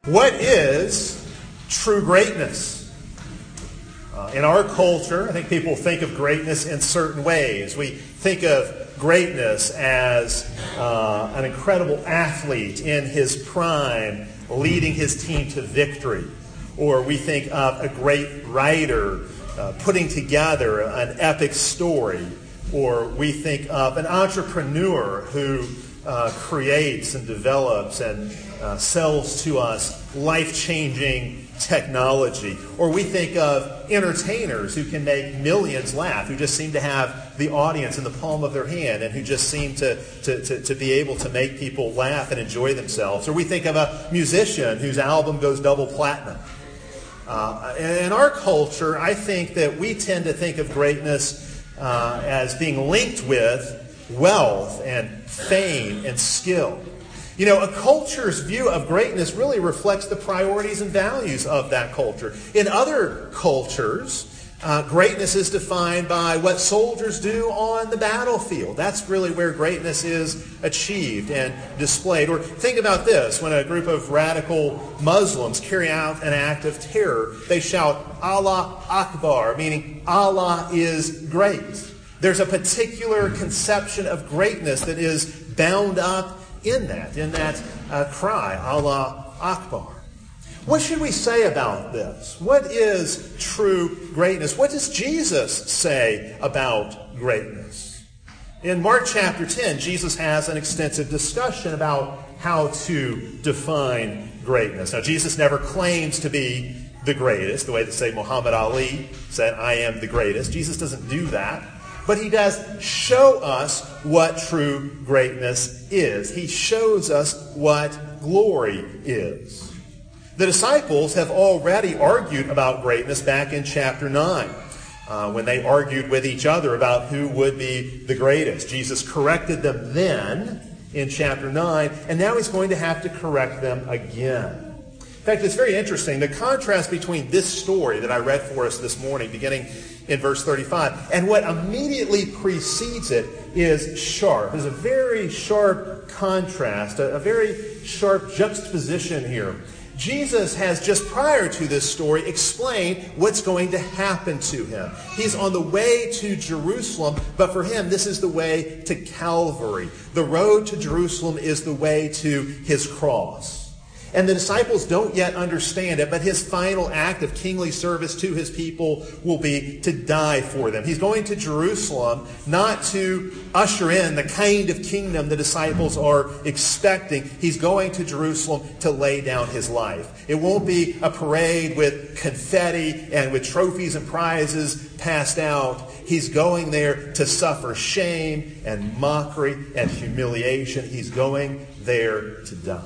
What is true greatness? In our culture, I think people think of greatness in certain ways. We think of greatness as an incredible athlete in his prime, leading his team to victory. Or we think of a great writer putting together an epic story. Or we think of an entrepreneur who creates and develops and sells to us life-changing technology. Or we think of entertainers who can make millions laugh, who just seem to have the audience in the palm of their hand and who just seem to be able to make people laugh and enjoy themselves. Or we think of a musician whose album goes double platinum. In our culture, I think that we tend to think of greatness as being linked with wealth and fame and skill. You know, a culture's view of greatness really reflects the priorities and values of that culture. In other cultures, greatness is defined by what soldiers do on the battlefield. That's really where greatness is achieved and displayed. Or think about this. When a group of radical Muslims carry out an act of terror, they shout, Allah Akbar, meaning Allah is great. There's a particular conception of greatness that is bound up in that cry, Allah Akbar. What should we say about this? What is true greatness? What does Jesus say about greatness? In Mark chapter 10, Jesus has an extensive discussion about how to define greatness. Now, Jesus never claims to be the greatest, the way that, say, Muhammad Ali said, I am the greatest. Jesus doesn't do that. But he does show us what true greatness is. He shows us what glory is. The disciples have already argued about greatness back in chapter 9, when they argued with each other about who would be the greatest. Jesus corrected them then in chapter 9, and now he's going to have to correct them again. In fact, it's very interesting. The contrast between this story that I read for us this morning, beginning in verse 35, and what immediately precedes it is sharp. There's a very sharp contrast, a very sharp juxtaposition here. Jesus has just prior to this story explained what's going to happen to him. He's on the way to Jerusalem, but for him this is the way to Calvary. The road to Jerusalem is the way to his cross. And the disciples don't yet understand it, but his final act of kingly service to his people will be to die for them. He's going to Jerusalem not to usher in the kind of kingdom the disciples are expecting. He's going to Jerusalem to lay down his life. It won't be a parade with confetti and with trophies and prizes passed out. He's going there to suffer shame and mockery and humiliation. He's going there to die.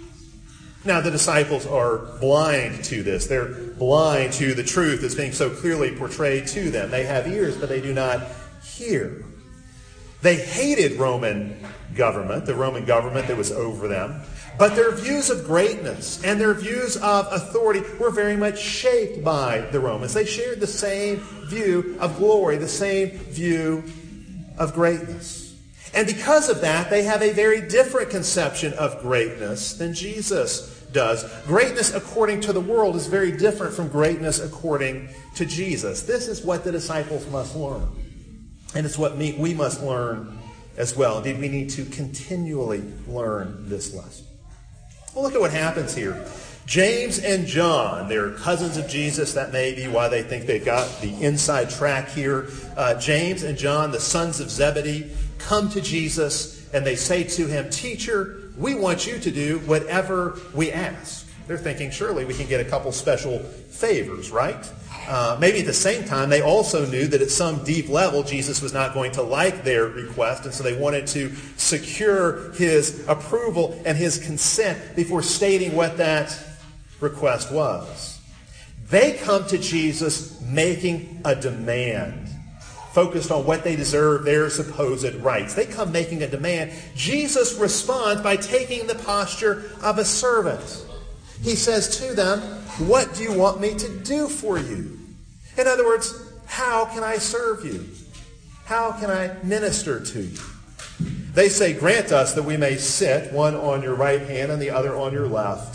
Now, the disciples are blind to this. They're blind to the truth that's being so clearly portrayed to them. They have ears, but they do not hear. They hated Roman government, the Roman government that was over them. But their views of greatness and their views of authority were very much shaped by the Romans. They shared the same view of glory, the same view of greatness. And because of that, they have a very different conception of greatness than Jesus does. Greatness according to the world is very different from greatness according to Jesus. This is what the disciples must learn. And it's what we must learn as well. Indeed, we need to continually learn this lesson. Well, look at what happens here. James and John, they're cousins of Jesus. That may be why they think they've got the inside track here. James and John, the sons of Zebedee, come to Jesus and they say to him, Teacher, we want you to do whatever we ask. They're thinking, surely we can get a couple special favors, right? Maybe at the same time, they also knew that at some deep level, Jesus was not going to like their request, and so they wanted to secure his approval and his consent before stating what that request was. They come to Jesus making a demand, focused on what they deserve, their supposed rights. They come making a demand. Jesus responds by taking the posture of a servant. He says to them, what do you want me to do for you? In other words, how can I serve you? How can I minister to you? They say, grant us that we may sit, one on your right hand and the other on your left,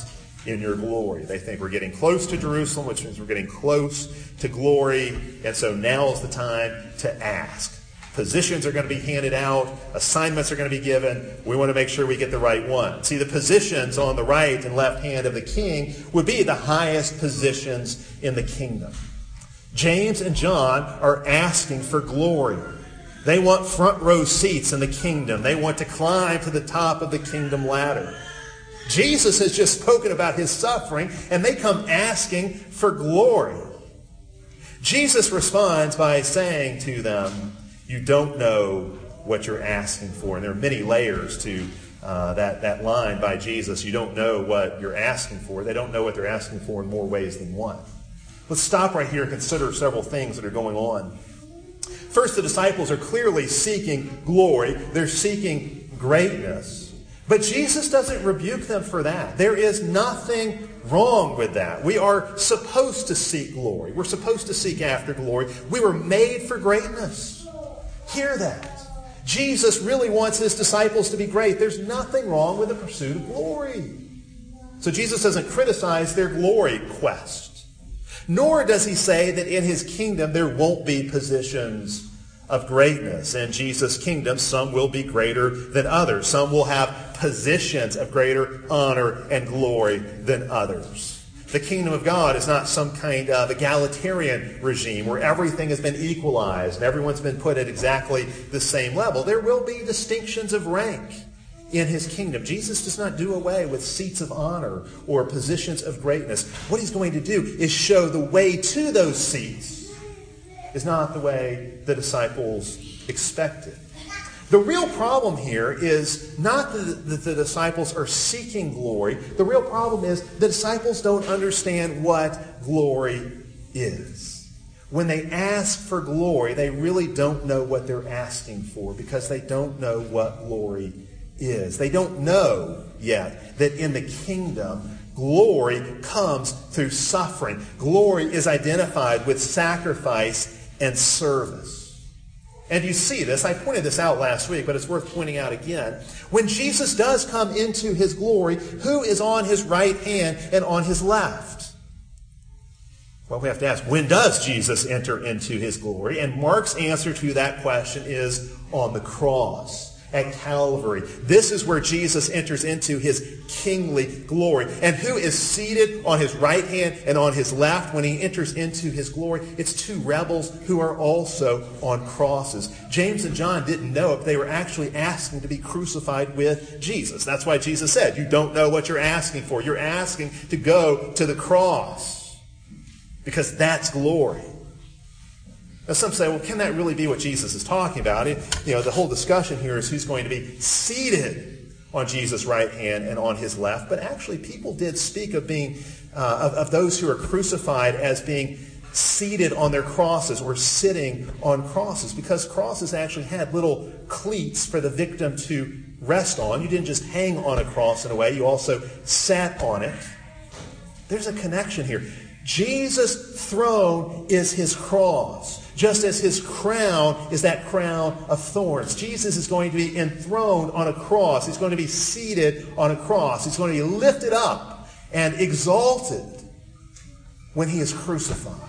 in your glory. They think we're getting close to Jerusalem, which means we're getting close to glory, and so now is the time to ask. Positions are going to be handed out. Assignments are going to be given. We want to make sure we get the right one. See, the positions on the right and left hand of the king would be the highest positions in the kingdom. James and John are asking for glory. They want front row seats in the kingdom. They want to climb to the top of the kingdom ladder. Jesus has just spoken about his suffering, and they come asking for glory. Jesus responds by saying to them, you don't know what you're asking for. And there are many layers to that line by Jesus. You don't know what you're asking for. They don't know what they're asking for in more ways than one. Let's stop right here and consider several things that are going on. First, the disciples are clearly seeking glory. They're seeking greatness. But Jesus doesn't rebuke them for that. There is nothing wrong with that. We are supposed to seek glory. We're supposed to seek after glory. We were made for greatness. Hear that. Jesus really wants his disciples to be great. There's nothing wrong with the pursuit of glory. So Jesus doesn't criticize their glory quest. Nor does he say that in his kingdom there won't be positions of greatness. In Jesus' kingdom, some will be greater than others. Some will have positions of greater honor and glory than others. The kingdom of God is not some kind of egalitarian regime where everything has been equalized and everyone's been put at exactly the same level. There will be distinctions of rank in his kingdom. Jesus does not do away with seats of honor or positions of greatness. What he's going to do is show the way to those seats is not the way the disciples expected. The real problem here is not that the disciples are seeking glory. The real problem is the disciples don't understand what glory is. When they ask for glory, they really don't know what they're asking for because they don't know what glory is. They don't know yet that in the kingdom, glory comes through suffering. Glory is identified with sacrifice and service. And you see this. I pointed this out last week, but it's worth pointing out again. When Jesus does come into his glory, who is on his right hand and on his left? Well, we have to ask, when does Jesus enter into his glory? And Mark's answer to that question is on the cross at Calvary. This is where Jesus enters into his kingly glory. And who is seated on his right hand and on his left when he enters into his glory? It's two rebels who are also on crosses. James and John didn't know if they were actually asking to be crucified with Jesus. That's why Jesus said, you don't know what you're asking for. You're asking to go to the cross because that's glory. Now some say, well, can that really be what Jesus is talking about? The whole discussion here is who's going to be seated on Jesus' right hand and on his left. But actually, people did speak of being of those who are crucified as being seated on their crosses or sitting on crosses, because crosses actually had little cleats for the victim to rest on. You didn't just hang on a cross in a way. You also sat on it. There's a connection here. Jesus' throne is his cross. Just as his crown is that crown of thorns. Jesus is going to be enthroned on a cross. He's going to be seated on a cross. He's going to be lifted up and exalted when he is crucified.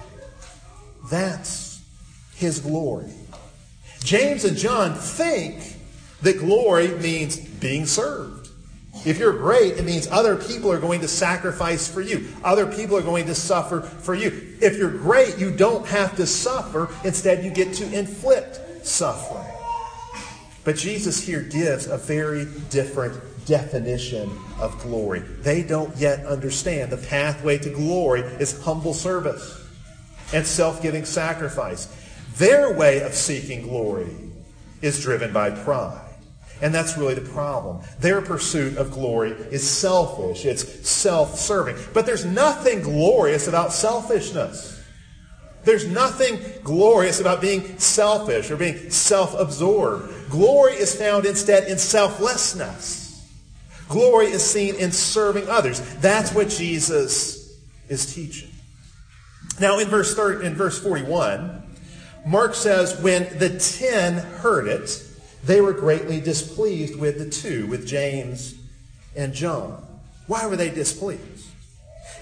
That's his glory. James and John think that glory means being served. If you're great, it means other people are going to sacrifice for you. Other people are going to suffer for you. If you're great, you don't have to suffer. Instead, you get to inflict suffering. But Jesus here gives a very different definition of glory. They don't yet understand the pathway to glory is humble service and self-giving sacrifice. Their way of seeking glory is driven by pride. And that's really the problem. Their pursuit of glory is selfish. It's self-serving. But there's nothing glorious about selfishness. There's nothing glorious about being selfish or being self-absorbed. Glory is found instead in selflessness. Glory is seen in serving others. That's what Jesus is teaching. Now in verse 41, Mark says, when the 10 heard it, they were greatly displeased with the two, with James and John. Why were they displeased?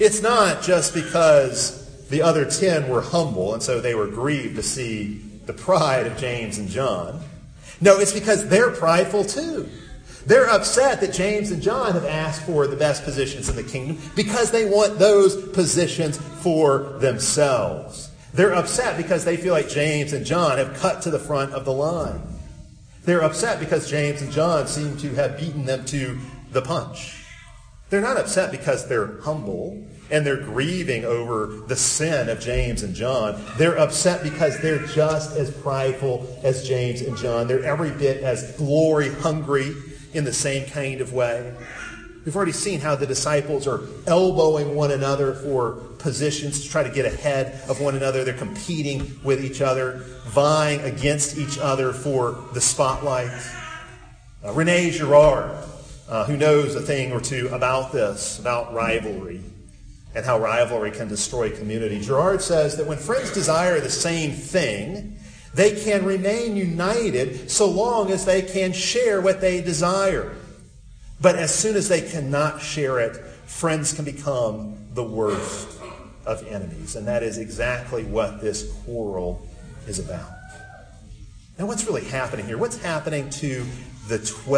It's not just because the other 10 were humble and so they were grieved to see the pride of James and John. No, it's because they're prideful too. They're upset that James and John have asked for the best positions in the kingdom because they want those positions for themselves. They're upset because they feel like James and John have cut to the front of the line. They're upset because James and John seem to have beaten them to the punch. They're not upset because they're humble and they're grieving over the sin of James and John. They're upset because they're just as prideful as James and John. They're every bit as glory hungry in the same kind of way. We've already seen how the disciples are elbowing one another for positions to try to get ahead of one another. They're competing with each other, vying against each other for the spotlight. Rene Girard, who knows a thing or two about this, about rivalry, and how rivalry can destroy community. Girard says that when friends desire the same thing, they can remain united so long as they can share what they desire. But as soon as they cannot share it, friends can become the worst of enemies. And that is exactly what this quarrel is about. Now, what's really happening here? What's happening to the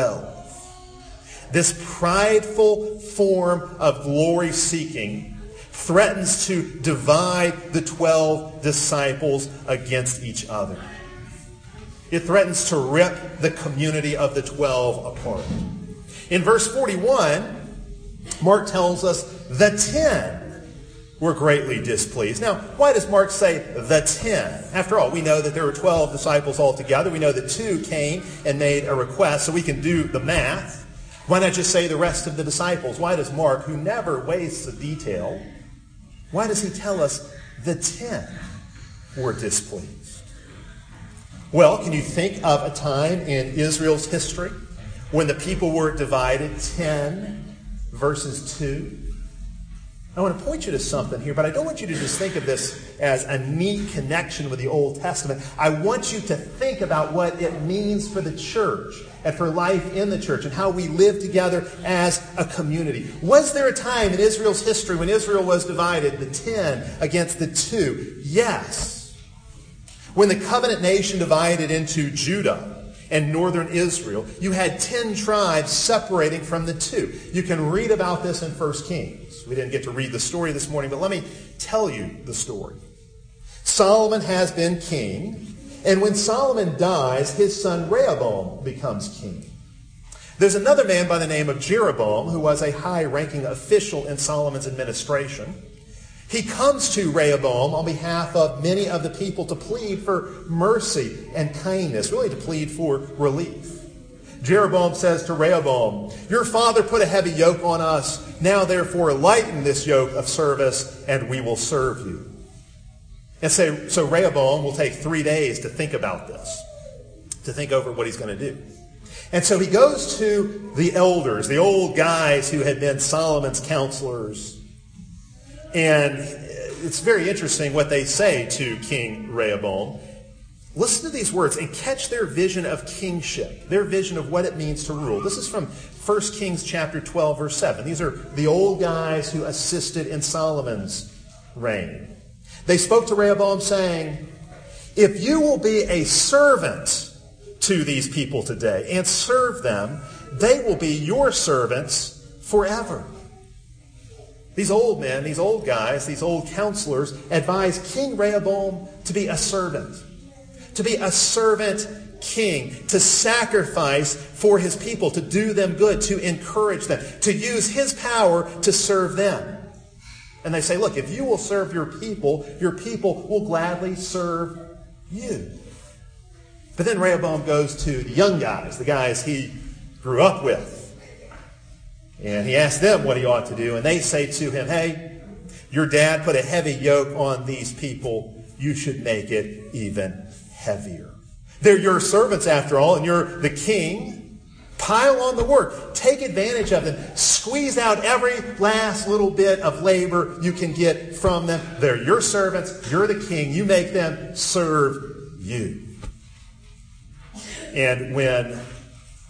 12? This prideful form of glory-seeking threatens to divide the 12 disciples against each other. It threatens to rip the community of the 12 apart. In verse 41, Mark tells us the 10 were greatly displeased. Now, why does Mark say the 10? After all, we know that there were 12 disciples altogether. We know that 2 came and made a request, so we can do the math. Why not just say the rest of the disciples? Why does Mark, who never wastes a detail, why does he tell us the 10 were displeased? Well, can you think of a time in Israel's history when the people were divided 10 versus 2? I want to point you to something here, but I don't want you to just think of this as a neat connection with the Old Testament. I want you to think about what it means for the church and for life in the church and how we live together as a community. Was there a time in Israel's history when Israel was divided, the 10 against the 2? Yes. When the covenant nation divided into Judah and northern Israel, you had 10 tribes separating from the 2. You can read about this in 1 Kings. We didn't get to read the story this morning, but let me tell you the story. Solomon has been king, and when Solomon dies, his son Rehoboam becomes king. There's another man by the name of Jeroboam who was a high-ranking official in Solomon's administration. He comes to Rehoboam on behalf of many of the people to plead for mercy and kindness, really to plead for relief. Jeroboam says to Rehoboam, "Your father put a heavy yoke on us. Now therefore lighten this yoke of service, and we will serve you." And so Rehoboam will take 3 days to think about this, to think over what he's going to do. And so he goes to the elders, the old guys who had been Solomon's counselors. And it's very interesting what they say to King Rehoboam. Listen to these words and catch their vision of kingship, their vision of what it means to rule. This is from 1 Kings chapter 12, verse 7. These are the old guys who assisted in Solomon's reign. They spoke to Rehoboam saying, "If you will be a servant to these people today and serve them, they will be your servants forever." These old men, these old guys, these old counselors advised King Rehoboam to be a servant king, to sacrifice for his people, to do them good, to encourage them, to use his power to serve them. And they say, look, if you will serve your people will gladly serve you. But then Rehoboam goes to the young guys, the guys he grew up with. And he asks them what he ought to do. And they say to him, "Hey, your dad put a heavy yoke on these people. You should make it even heavier. They're your servants after all, and you're the king. Pile on the work. Take advantage of them. Squeeze out every last little bit of labor you can get from them. They're your servants. You're the king. You make them serve you." And when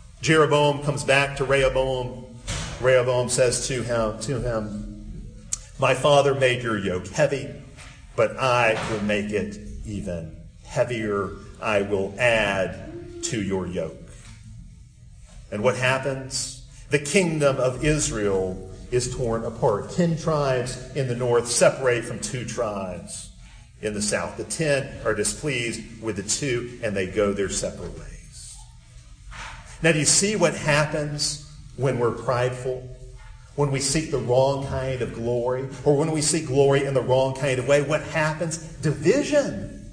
Jeroboam comes back to Rehoboam, Rehoboam says to him, My father made your yoke heavy, but I will make it even heavier. I will add to your yoke. And what happens? The kingdom of Israel is torn apart. 10 tribes in the north separate from 2 tribes in the south. The 10 are displeased with the 2, and they go their separate ways. Now, do you see what happens when we're prideful? When we seek the wrong kind of glory, or when we seek glory in the wrong kind of way? What happens? Division,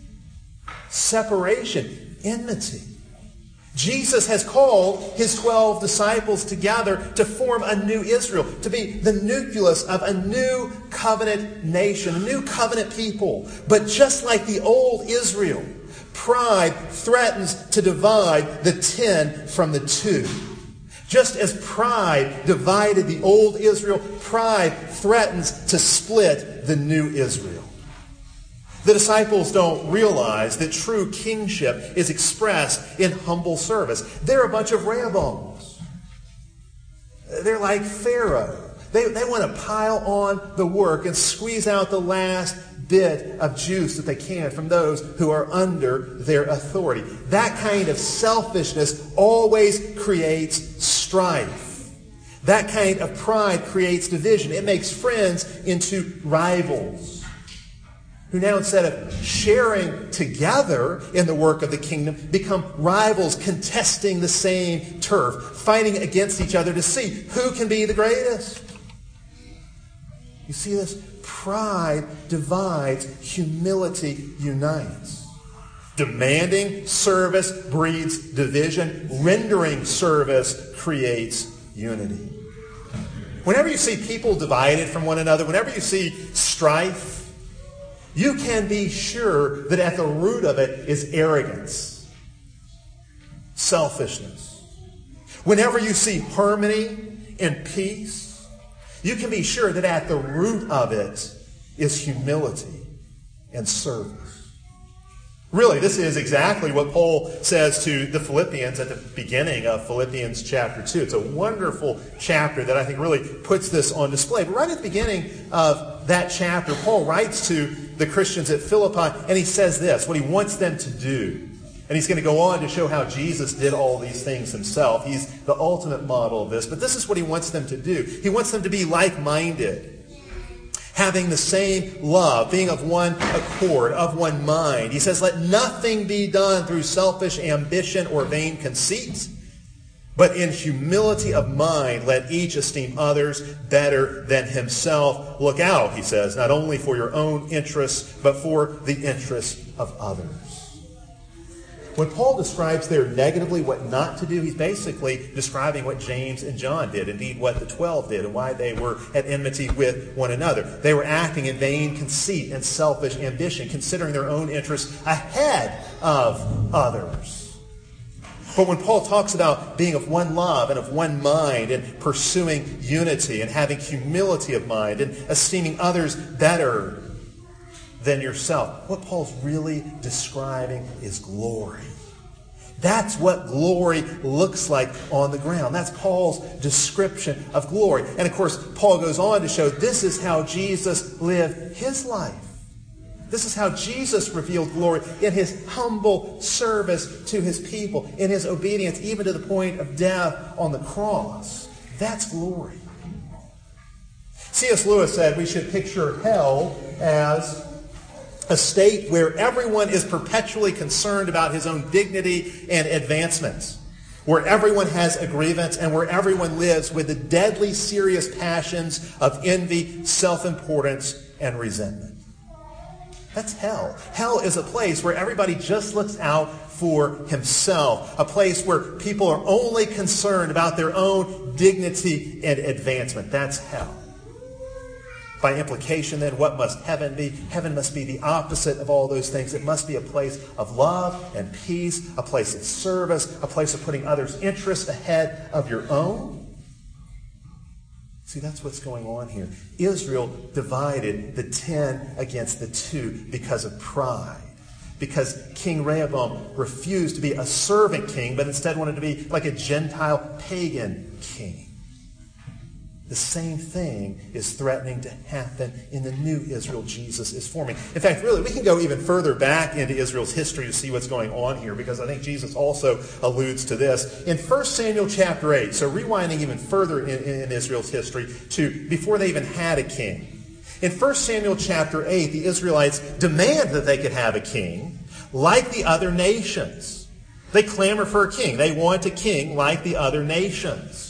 separation, enmity. Jesus has called his 12 disciples together to form a new Israel, to be the nucleus of a new covenant nation, a new covenant people. But just like the old Israel, pride threatens to divide the 10 from the 2. Just as pride divided the old Israel, pride threatens to split the new Israel. The disciples don't realize that true kingship is expressed in humble service. They're a bunch of Rehoboams. They're like Pharaoh. They want to pile on the work and squeeze out the last bit of juice that they can from those who are under their authority. That kind of selfishness always creates strife. That kind of pride creates division. It makes friends into rivals, who now, instead of sharing together in the work of the kingdom, become rivals contesting the same turf, fighting against each other to see who can be the greatest. You see this? Pride divides, humility unites. Demanding service breeds division. Rendering service creates unity. Whenever you see people divided from one another, whenever you see strife, you can be sure that at the root of it is arrogance, selfishness. Whenever you see harmony and peace, you can be sure that at the root of it is humility and service. Really, this is exactly what Paul says to the Philippians at the beginning of Philippians chapter 2. It's a wonderful chapter that I think really puts this on display. But right at the beginning of that chapter, Paul writes to the Christians at Philippi, and he says this, what he wants them to do. And he's going to go on to show how Jesus did all these things himself. He's the ultimate model of this. But this is what he wants them to do. He wants them to be like-minded, having the same love, being of one accord, of one mind. He says, let nothing be done through selfish ambition or vain conceit, but in humility of mind, let each esteem others better than himself. Look out, he says, not only for your own interests, but for the interests of others. When Paul describes there negatively what not to do, he's basically describing what James and John did, indeed what the 12 did, and why they were at enmity with one another. They were acting in vain conceit and selfish ambition, considering their own interests ahead of others. But when Paul talks about being of one love and of one mind and pursuing unity and having humility of mind and esteeming others better than yourself, what Paul's really describing is glory. That's what glory looks like on the ground. That's Paul's description of glory. And of course, Paul goes on to show this is how Jesus lived his life. This is how Jesus revealed glory in his humble service to his people, in his obedience even to the point of death on the cross. That's glory. C.S. Lewis said we should picture hell as a state where everyone is perpetually concerned about his own dignity and advancements, where everyone has a grievance and where everyone lives with the deadly serious passions of envy, self-importance, and resentment. That's hell. Hell is a place where everybody just looks out for himself, a place where people are only concerned about their own dignity and advancement. That's hell. By implication, then, what must heaven be? Heaven must be the opposite of all those things. It must be a place of love and peace, a place of service, a place of putting others' interests ahead of your own. See, that's what's going on here. Israel divided the 10 against the 2 because of pride. Because King Rehoboam refused to be a servant king, but instead wanted to be like a Gentile pagan king. The same thing is threatening to happen in the new Israel Jesus is forming. In fact, really, we can go even further back into Israel's history to see what's going on here, because I think Jesus also alludes to this. In 1 Samuel chapter 8, so rewinding even further in Israel's history to before they even had a king. In 1 Samuel chapter 8, the Israelites demand that they could have a king like the other nations. They clamor for a king. They want a king like the other nations.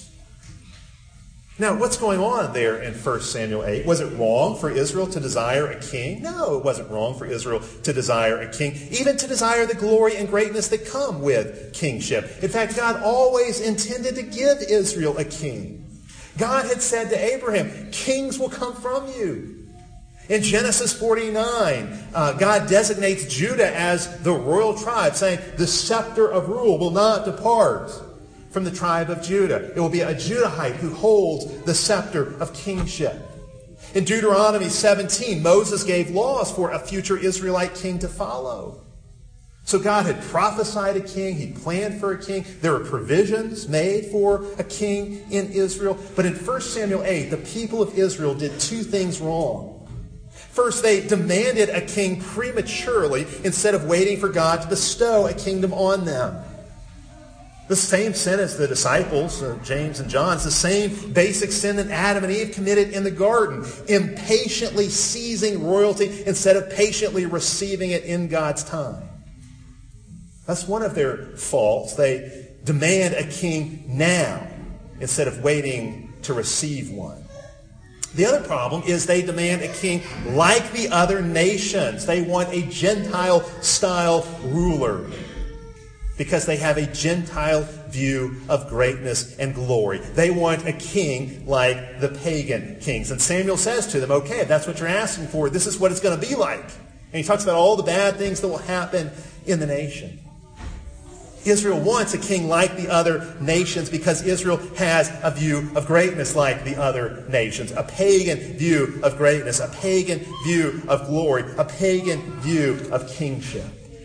Now, what's going on there in 1 Samuel 8? Was it wrong for Israel to desire a king? No, it wasn't wrong for Israel to desire a king, even to desire the glory and greatness that come with kingship. In fact, God always intended to give Israel a king. God had said to Abraham, kings will come from you. In Genesis 49, God designates Judah as the royal tribe, saying, the scepter of rule will not depart from the tribe of Judah. It will be a Judahite who holds the scepter of kingship. In Deuteronomy 17, Moses gave laws for a future Israelite king to follow. So God had prophesied a king. He planned for a king. There were provisions made for a king in Israel. But in 1 Samuel 8, the people of Israel did two things wrong. First, they demanded a king prematurely instead of waiting for God to bestow a kingdom on them. The same sin as the disciples, James and John, is the same basic sin that Adam and Eve committed in the garden, impatiently seizing royalty instead of patiently receiving it in God's time. That's one of their faults. They demand a king now instead of waiting to receive one. The other problem is they demand a king like the other nations. They want a Gentile-style ruler, because they have a Gentile view of greatness and glory. They want a king like the pagan kings. And Samuel says to them, okay, if that's what you're asking for, this is what it's going to be like. And he talks about all the bad things that will happen in the nation. Israel wants a king like the other nations because Israel has a view of greatness like the other nations. A pagan view of greatness, a pagan view of glory, a pagan view of kingship.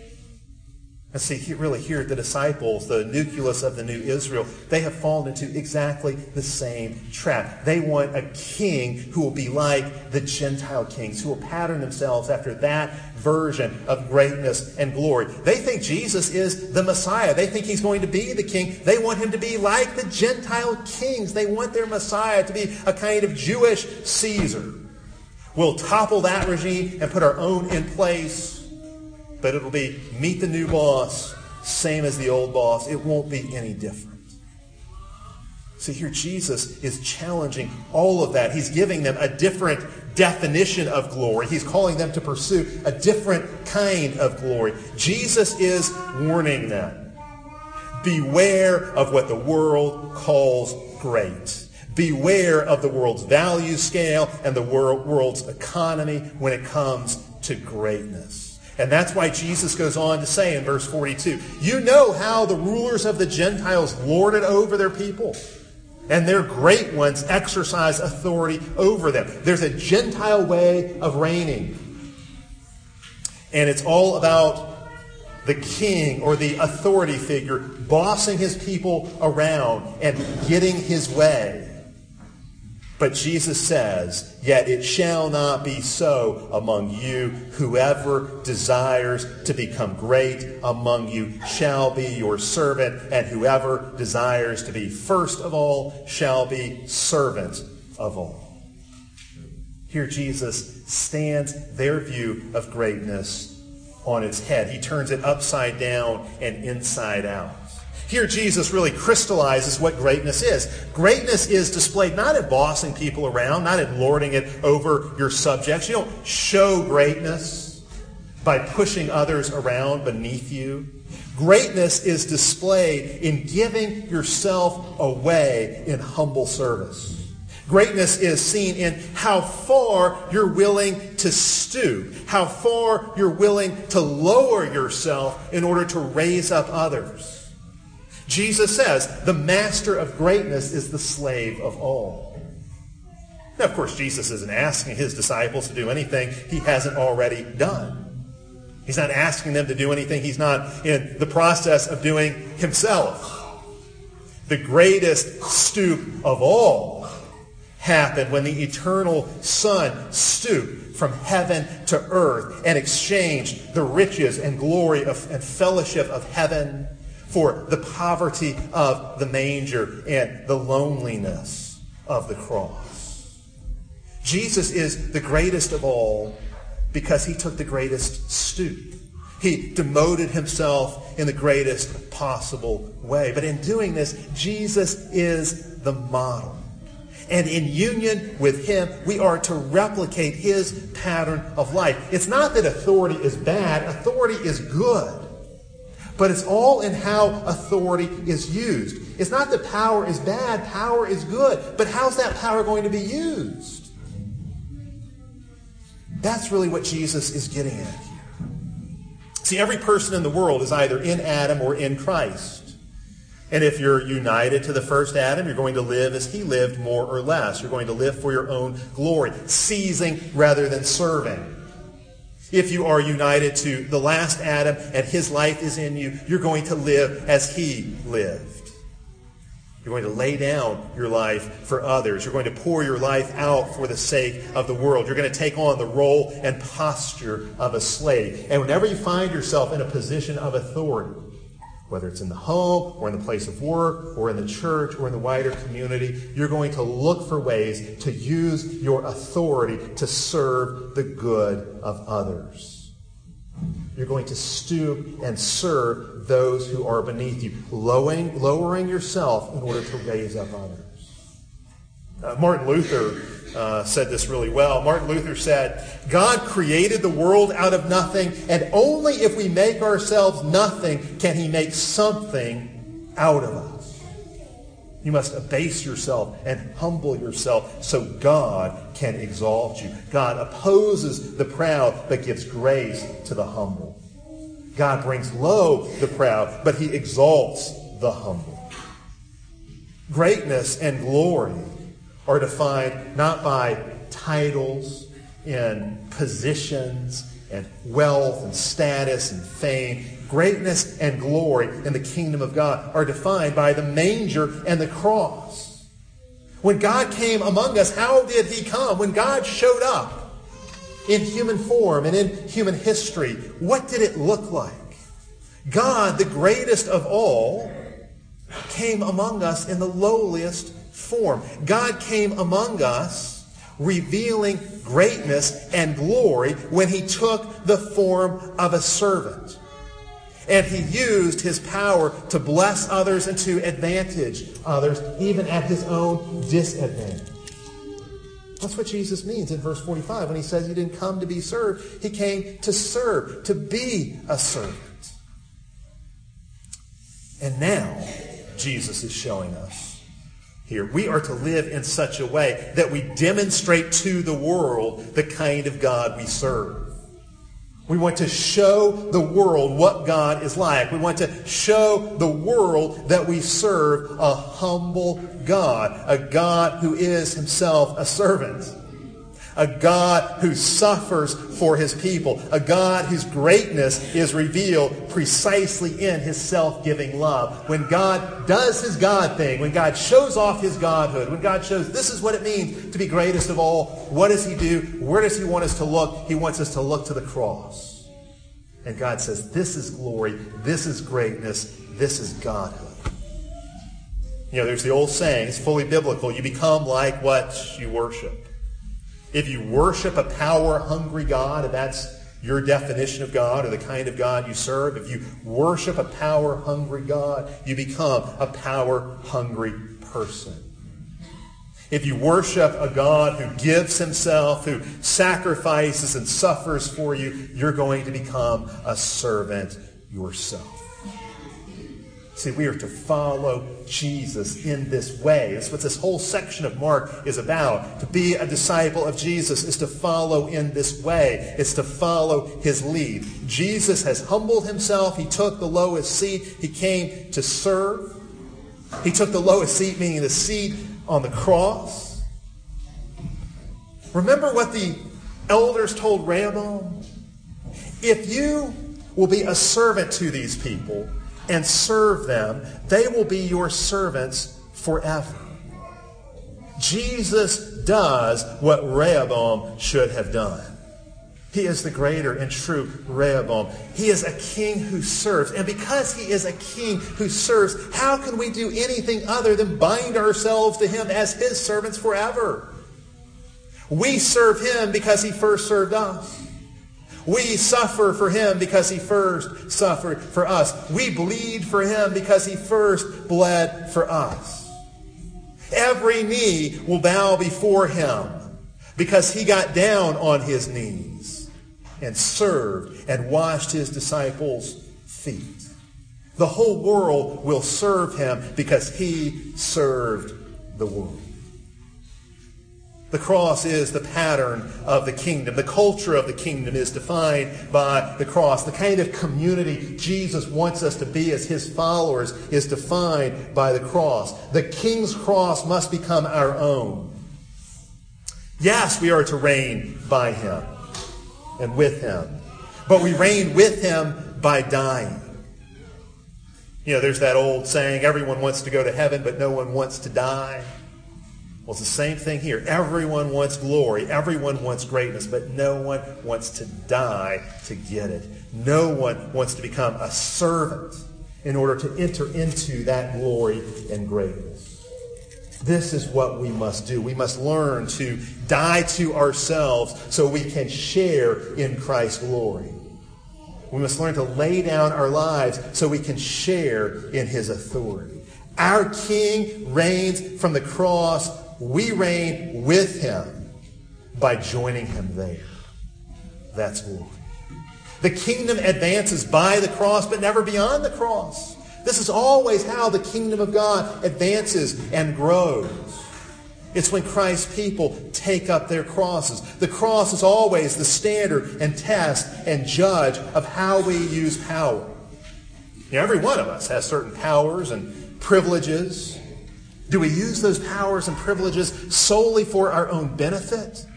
And see, really here, the disciples, the nucleus of the new Israel, they have fallen into exactly the same trap. They want a king who will be like the Gentile kings, who will pattern themselves after that version of greatness and glory. They think Jesus is the Messiah. They think he's going to be the king. They want him to be like the Gentile kings. They want their Messiah to be a kind of Jewish Caesar. We'll topple that regime and put our own in place. But it'll be meet the new boss, same as the old boss. It won't be any different. See, here Jesus is challenging all of that. He's giving them a different definition of glory. He's calling them to pursue a different kind of glory. Jesus is warning them. Beware of what the world calls great. Beware of the world's value scale and the world's economy when it comes to greatness. And that's why Jesus goes on to say in verse 42, you know how the rulers of the Gentiles lord it over their people, and their great ones exercise authority over them. There's a Gentile way of reigning. And it's all about the king or the authority figure bossing his people around and getting his way. But Jesus says, yet it shall not be so among you. Whoever desires to become great among you shall be your servant, and whoever desires to be first of all shall be servant of all. Here Jesus stands their view of greatness on its head. He turns it upside down and inside out. Here Jesus really crystallizes what greatness is. Greatness is displayed not in bossing people around, not in lording it over your subjects. You don't show greatness by pushing others around beneath you. Greatness is displayed in giving yourself away in humble service. Greatness is seen in how far you're willing to stoop, how far you're willing to lower yourself in order to raise up others. Jesus says, the master of greatness is the slave of all. Now, of course, Jesus isn't asking his disciples to do anything he hasn't already done. He's not asking them to do anything he's not in the process of doing himself. The greatest stoop of all happened when the eternal Son stooped from heaven to earth and exchanged the riches and glory and fellowship of heaven for the poverty of the manger and the loneliness of the cross. Jesus is the greatest of all because he took the greatest stoop. He demoted himself in the greatest possible way. But in doing this, Jesus is the model. And in union with him, we are to replicate his pattern of life. It's not that authority is bad. Authority is good. But it's all in how authority is used. It's not that power is bad. Power is good. But how's that power going to be used? That's really what Jesus is getting at here. See, every person in the world is either in Adam or in Christ. And if you're united to the first Adam, you're going to live as he lived, more or less. You're going to live for your own glory, seizing rather than serving. If you are united to the last Adam and his life is in you, you're going to live as he lived. You're going to lay down your life for others. You're going to pour your life out for the sake of the world. You're going to take on the role and posture of a slave. And whenever you find yourself in a position of authority, whether it's in the home or in the place of work or in the church or in the wider community, you're going to look for ways to use your authority to serve the good of others. You're going to stoop and serve those who are beneath you, lowering yourself in order to raise up others. Martin Luther said this really well. Martin Luther said, God created the world out of nothing, and only if we make ourselves nothing can he make something out of us. You must abase yourself and humble yourself so God can exalt you. God opposes the proud but gives grace to the humble. God brings low the proud, but he exalts the humble. Greatness and glory are defined not by titles and positions and wealth and status and fame. Greatness and glory in the kingdom of God are defined by the manger and the cross. When God came among us, how did he come? When God showed up in human form and in human history, what did it look like? God, the greatest of all, came among us in the lowliest form. God came among us revealing greatness and glory when he took the form of a servant. And he used his power to bless others and to advantage others, even at his own disadvantage. That's what Jesus means in verse 45 when he says he didn't come to be served. He came to serve, to be a servant. And now, Jesus is showing us here, we are to live in such a way that we demonstrate to the world the kind of God we serve. We want to show the world what God is like. We want to show the world that we serve a humble God, a God who is himself a servant, a God who suffers for his people, a God whose greatness is revealed precisely in his self-giving love. When God does his God thing, when God shows off his Godhood, when God shows this is what it means to be greatest of all, what does he do? Where does he want us to look? He wants us to look to the cross. And God says, this is glory, this is greatness, this is Godhood. You know, there's the old saying, it's fully biblical, you become like what you worship. If you worship a power-hungry God, and that's your definition of God or the kind of God you serve, if you worship a power-hungry God, you become a power-hungry person. If you worship a God who gives himself, who sacrifices and suffers for you, you're going to become a servant yourself. See, we are to follow Jesus in this way. That's what this whole section of Mark is about. To be a disciple of Jesus is to follow in this way. It's to follow his lead. Jesus has humbled himself. He took the lowest seat. He came to serve. He took the lowest seat, meaning the seat on the cross. Remember what the elders told Rehoboam? If you will be a servant to these people and serve them, they will be your servants forever. Jesus does what Rehoboam should have done. He is the greater and true Rehoboam. He is a king who serves. And because he is a king who serves, how can we do anything other than bind ourselves to him as his servants forever? We serve him because he first served us. We suffer for him because he first suffered for us. We bleed for him because he first bled for us. Every knee will bow before him because he got down on his knees and served and washed his disciples' feet. The whole world will serve him because he served the world. The cross is the pattern of the kingdom. The culture of the kingdom is defined by the cross. The kind of community Jesus wants us to be as his followers is defined by the cross. The king's cross must become our own. Yes, we are to reign by him and with him. But we reign with him by dying. You know, there's that old saying, everyone wants to go to heaven, but no one wants to die. Well, it's the same thing here. Everyone wants glory. Everyone wants greatness, but no one wants to die to get it. No one wants to become a servant in order to enter into that glory and greatness. This is what we must do. We must learn to die to ourselves so we can share in Christ's glory. We must learn to lay down our lives so we can share in his authority. Our King reigns from the cross. We reign with him by joining him there. That's glory. The kingdom advances by the cross, but never beyond the cross. This is always how the kingdom of God advances and grows. It's when Christ's people take up their crosses. The cross is always the standard and test and judge of how we use power. You know, every one of us has certain powers and privileges. Do we use those powers and privileges solely for our own benefit?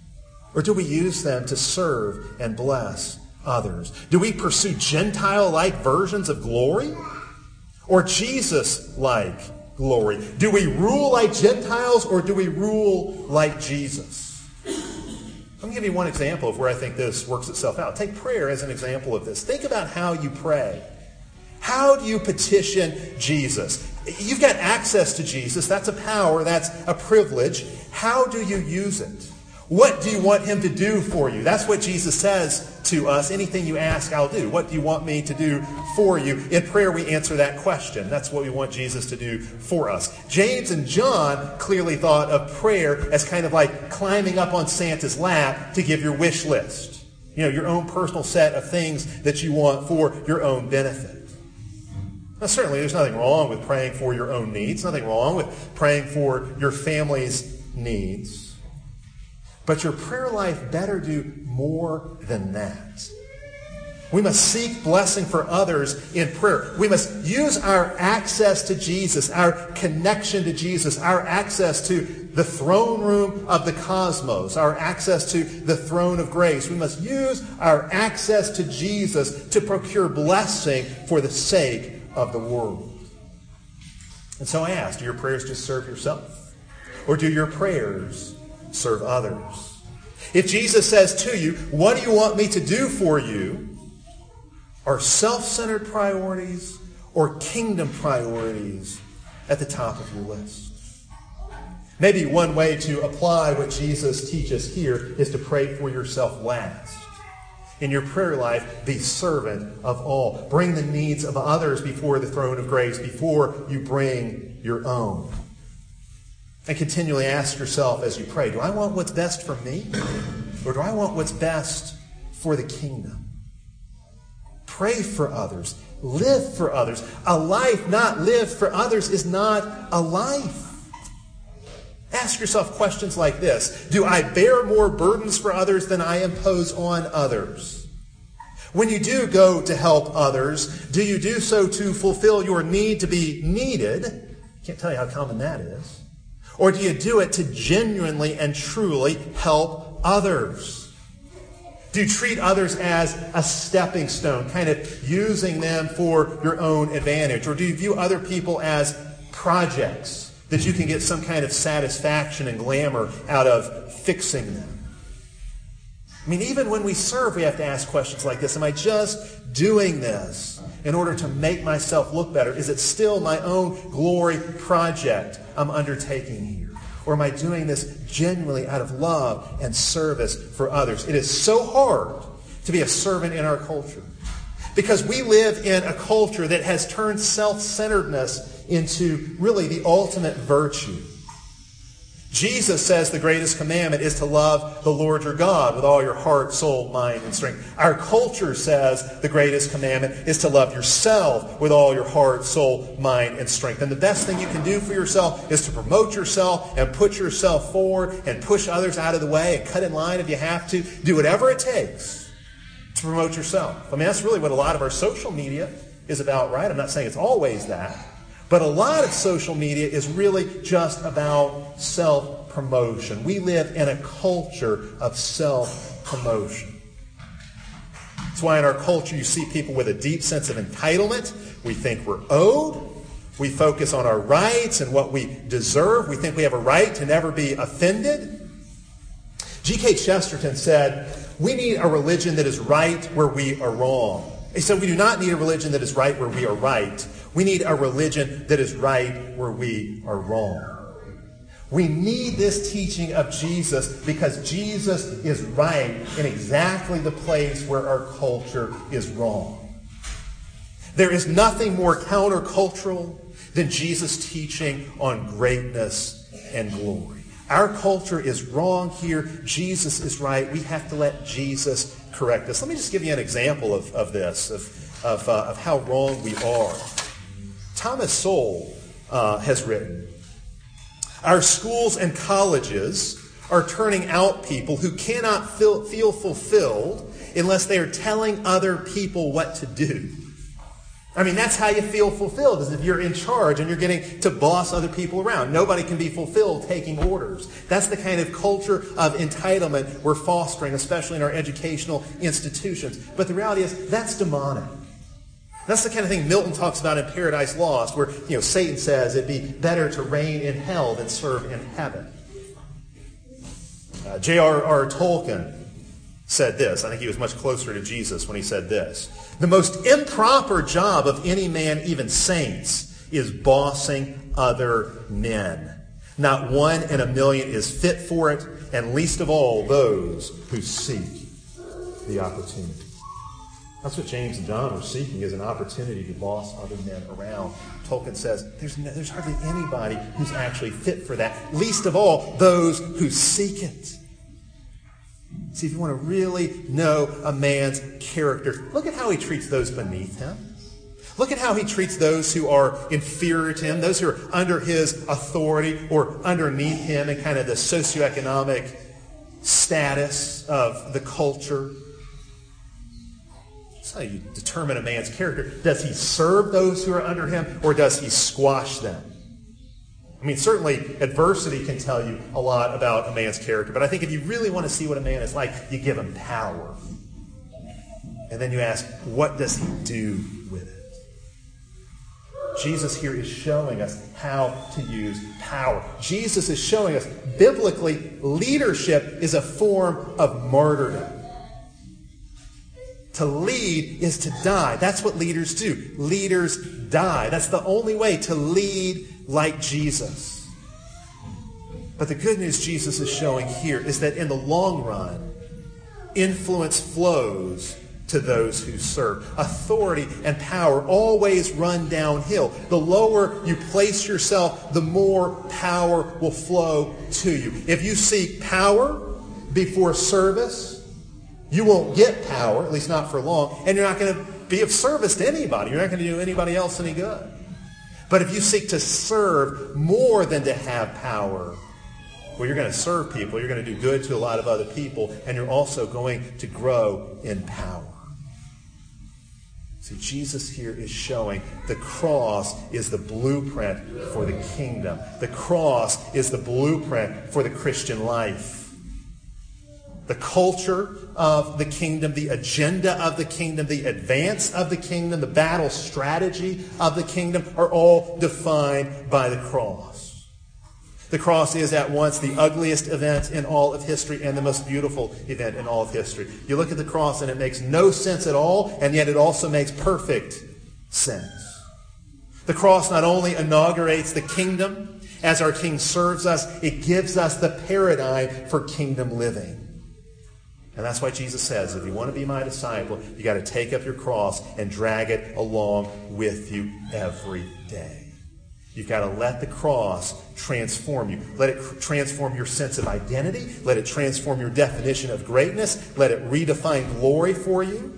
Or do we use them to serve and bless others? Do we pursue Gentile-like versions of glory? Or Jesus-like glory? Do we rule like Gentiles or do we rule like Jesus? Let me give you one example of where I think this works itself out. Take prayer as an example of this. Think about how you pray. How do you petition Jesus? You've got access to Jesus. That's a power. That's a privilege. How do you use it? What do you want him to do for you? That's what Jesus says to us. Anything you ask, I'll do. What do you want me to do for you? In prayer, we answer that question. That's what we want Jesus to do for us. James and John clearly thought of prayer as kind of like climbing up on Santa's lap to give your wish list. You know, your own personal set of things that you want for your own benefit. Now, certainly, there's nothing wrong with praying for your own needs. Nothing wrong with praying for your family's needs. But your prayer life better do more than that. We must seek blessing for others in prayer. We must use our access to Jesus, our connection to Jesus, our access to the throne room of the cosmos, our access to the throne of grace. We must use our access to Jesus to procure blessing for the sake of the world. And so I ask, do your prayers just serve yourself? Or do your prayers serve others? If Jesus says to you, what do you want me to do for you? Are self-centered priorities or kingdom priorities at the top of your list? Maybe one way to apply what Jesus teaches here is to pray for yourself last. In your prayer life, be servant of all. Bring the needs of others before the throne of grace before you bring your own. And continually ask yourself as you pray, do I want what's best for me? Or do I want what's best for the kingdom? Pray for others. Live for others. A life not lived for others is not a life. Ask yourself questions like this. Do I bear more burdens for others than I impose on others? When you do go to help others, do you do so to fulfill your need to be needed? Can't tell you how common that is. Or do you do it to genuinely and truly help others? Do you treat others as a stepping stone, kind of using them for your own advantage? Or do you view other people as projects that you can get some kind of satisfaction and glamour out of fixing them. I mean, even when we serve, we have to ask questions like this. Am I just doing this in order to make myself look better? Is it still my own glory project I'm undertaking here? Or am I doing this genuinely out of love and service for others? It is so hard to be a servant in our culture because we live in a culture that has turned self-centeredness into really the ultimate virtue. Jesus says the greatest commandment is to love the Lord your God with all your heart, soul, mind, and strength. Our culture says the greatest commandment is to love yourself with all your heart, soul, mind, and strength. And the best thing you can do for yourself is to promote yourself and put yourself forward and push others out of the way and cut in line if you have to. Do whatever it takes to promote yourself. I mean, that's really what a lot of our social media is about, right? I'm not saying it's always that. But a lot of social media is really just about self-promotion. We live in a culture of self-promotion. That's why in our culture you see people with a deep sense of entitlement. We think we're owed. We focus on our rights and what we deserve. We think we have a right to never be offended. G.K. Chesterton said, "We need a religion that is right where we are wrong." He said, "We do not need a religion that is right where we are right. We need a religion that is right where we are wrong." We need this teaching of Jesus because Jesus is right in exactly the place where our culture is wrong. There is nothing more countercultural than Jesus' teaching on greatness and glory. Our culture is wrong here. Jesus is right. We have to let Jesus correct us. Let me just give you an example of this, of how wrong we are. Thomas Sowell has written, "Our schools and colleges are turning out people who cannot feel fulfilled unless they are telling other people what to do." I mean, that's how you feel fulfilled, is if you're in charge and you're getting to boss other people around. Nobody can be fulfilled taking orders. That's the kind of culture of entitlement we're fostering, especially in our educational institutions. But the reality is, that's demonic. That's the kind of thing Milton talks about in Paradise Lost, where Satan says it'd be better to reign in hell than serve in heaven. J.R.R. Tolkien said this. I think he was much closer to Jesus when he said this. "The most improper job of any man, even saints, is bossing other men. Not one in a million is fit for it, and least of all those who seek the opportunity." That's what James and John were seeking, is an opportunity to boss other men around. Tolkien says there's hardly anybody who's actually fit for that, least of all those who seek it. See, if you want to really know a man's character, look at how he treats those beneath him. Look at how he treats those who are inferior to him, those who are under his authority or underneath him in kind of the socioeconomic status of the culture. That's how you determine a man's character. Does he serve those who are under him, or does he squash them? I mean, certainly adversity can tell you a lot about a man's character, but I think if you really want to see what a man is like, you give him power. And then you ask, what does he do with it? Jesus here is showing us how to use power. Jesus is showing us, biblically, leadership is a form of martyrdom. To lead is to die. That's what leaders do. Leaders die. That's the only way to lead like Jesus. But the good news Jesus is showing here is that in the long run, influence flows to those who serve. Authority and power always run downhill. The lower you place yourself, the more power will flow to you. If you seek power before service, you won't get power, at least not for long, and you're not going to be of service to anybody. You're not going to do anybody else any good. But if you seek to serve more than to have power, well, you're going to serve people, you're going to do good to a lot of other people, and you're also going to grow in power. See, Jesus here is showing the cross is the blueprint for the kingdom. The cross is the blueprint for the Christian life. The culture of the kingdom, the agenda of the kingdom, the advance of the kingdom, the battle strategy of the kingdom are all defined by the cross. The cross is at once the ugliest event in all of history and the most beautiful event in all of history. You look at the cross and it makes no sense at all, and yet it also makes perfect sense. The cross not only inaugurates the kingdom as our King serves us, it gives us the paradigm for kingdom living. And that's why Jesus says, if you want to be my disciple, you got to take up your cross and drag it along with you every day. You've got to let the cross transform you. Let it transform your sense of identity. Let it transform your definition of greatness. Let it redefine glory for you.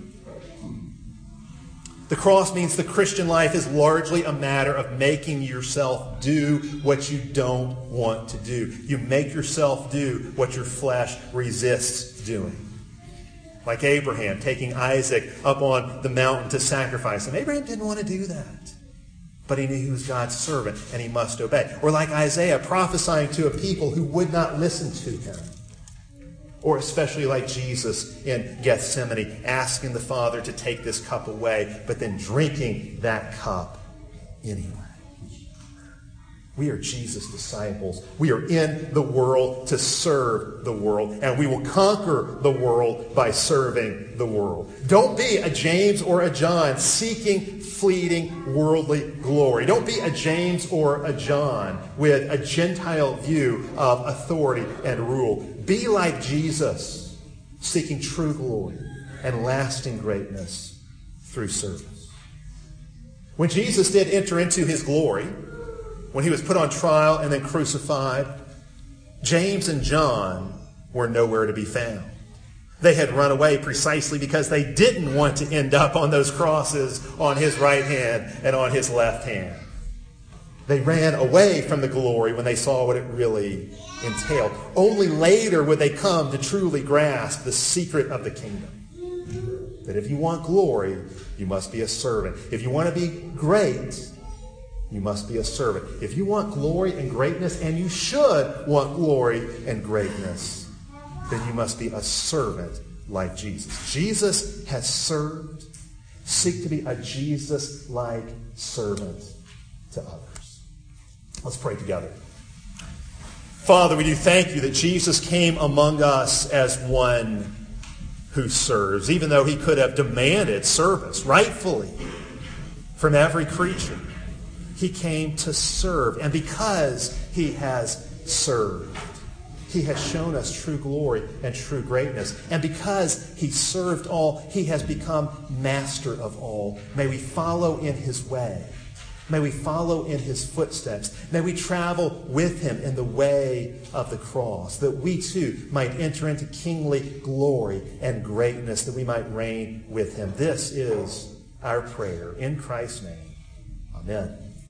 The cross means the Christian life is largely a matter of making yourself do what you don't want to do. You make yourself do what your flesh resists doing. Like Abraham taking Isaac up on the mountain to sacrifice him. Abraham didn't want to do that. But he knew he was God's servant and he must obey. Or like Isaiah prophesying to a people who would not listen to him. Or especially like Jesus in Gethsemane, asking the Father to take this cup away, but then drinking that cup anyway. We are Jesus' disciples. We are in the world to serve the world, and we will conquer the world by serving the world. Don't be a James or a John seeking fleeting worldly glory. Don't be a James or a John with a Gentile view of authority and rule. Be like Jesus, seeking true glory and lasting greatness through service. When Jesus did enter into his glory, when he was put on trial and then crucified, James and John were nowhere to be found. They had run away precisely because they didn't want to end up on those crosses on his right hand and on his left hand. They ran away from the glory when they saw what it really entailed. Only later would they come to truly grasp the secret of the kingdom. That if you want glory, you must be a servant. If you want to be great, you must be a servant. If you want glory and greatness, and you should want glory and greatness, then you must be a servant like Jesus. Jesus has served. Seek to be a Jesus-like servant to others. Let's pray together. Father, we do thank you that Jesus came among us as one who serves, even though he could have demanded service rightfully from every creature. He came to serve, and because he has served, he has shown us true glory and true greatness. And because he served all, he has become master of all. May we follow in his way. May we follow in his footsteps. May we travel with him in the way of the cross, that we too might enter into kingly glory and greatness, that we might reign with him. This is our prayer in Christ's name. Amen.